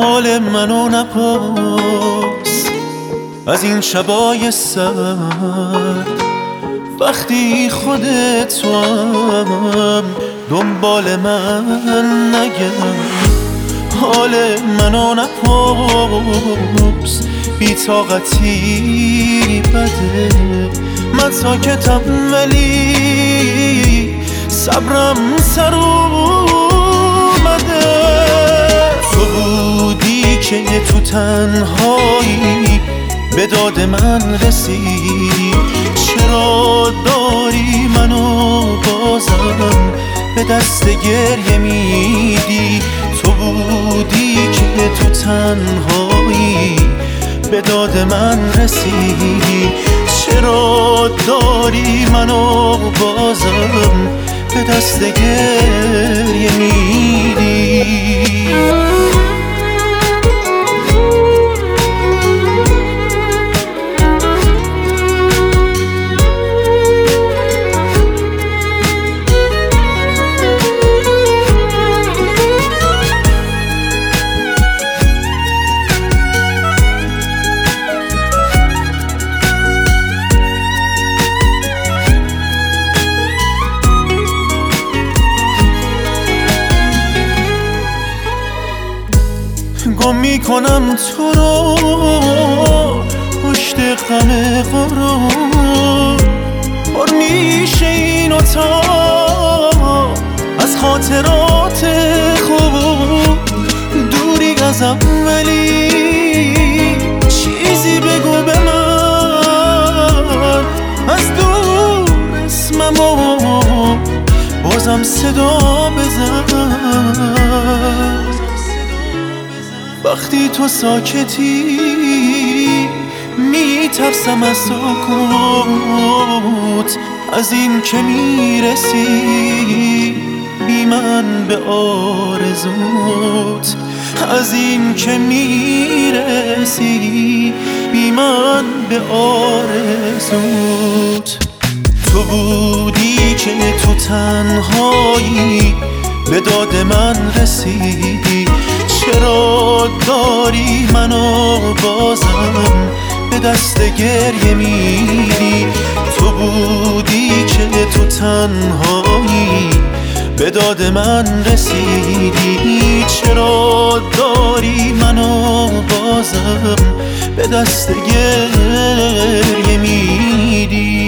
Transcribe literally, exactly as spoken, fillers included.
حال منو نپرس از این شبای سرد، وقتی خودت تو هم دنبال من نگرد. حال منو نپرس، بی‌طاقتی بده، من ساکتم ولی صبرم سر اومده. تو بودی که تو تنهایی به داد من رسیدی، چرا داری منو بازم به دست گریه میدی؟ تو بودی که تو تنهایی به داد من رسیدی، چرا داری منو بازم به دست گریه میدی؟ گم میکنم تو رو پشت غم غرور، پر میشه این اتاق از خاطرات خوب. دوری ازم ولی چیزی بگو به من، از دور اسممو بازم صدا بزن. وقتی تو ساکتی میترسم از سکوت، از این که میرسی بی من به آرزوت، از این که میرسی بی من به آرزوت. تو بودی که تو تنهایی به داد من رسیدی، چرا داری منو بازم به دست گریه میدی؟ تو بودی که تو تنهایی به داد من رسیدی، چرا داری منو بازم به دست گریه میدی؟